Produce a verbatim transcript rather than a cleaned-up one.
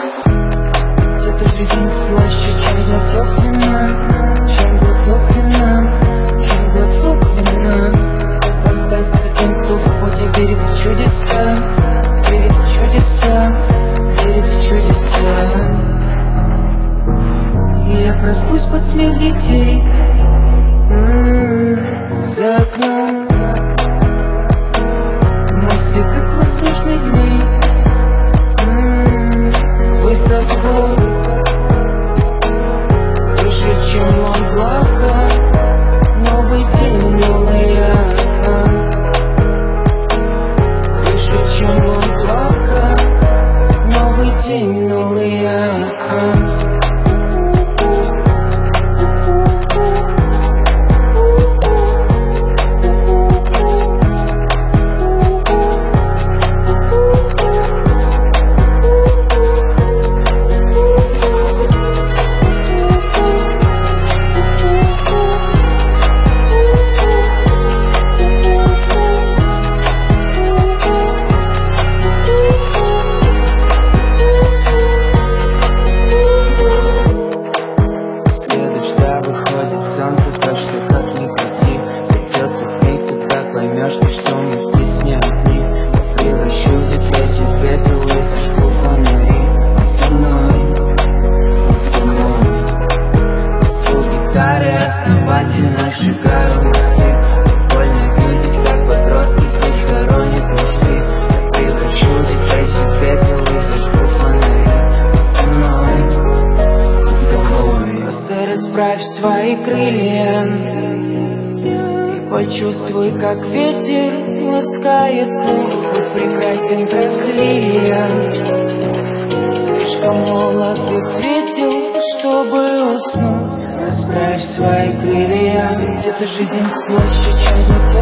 Где-то жизнь слаще, чем глоток вина, чем глоток вина, чем глоток вина. Воздастся тем, кто в пути верит в чудеса, верит в чудеса, верит в чудеса. И я проснусь под смех детей м-м, за окном. Мысли, как воздушный змей, м-м, высоко, выше, чем облака. Новый день, новый я, выше, чем облака. Новый день, новый я. Так что как ни крути, придет тот миг, когда поймешь ты, что мы здесь не одни. Я превращу депрессию в пепел и зажгу фонари. Он со мной, он с тобой. Звук гитары, основатель нашей горы мосты. Больно видеть, как подростки здесь хоронят мечты. Я превращу депрессию в пепел и зажгу фонари. Он со мной, он с тобой. Просто расправь свои крылья и почувствуй, как ветер ласкается. Будь прекрасен, как лилия. Слишком молод и светил, чтобы уснуть. Расправь свои крылья, где-то жизнь слаще, чем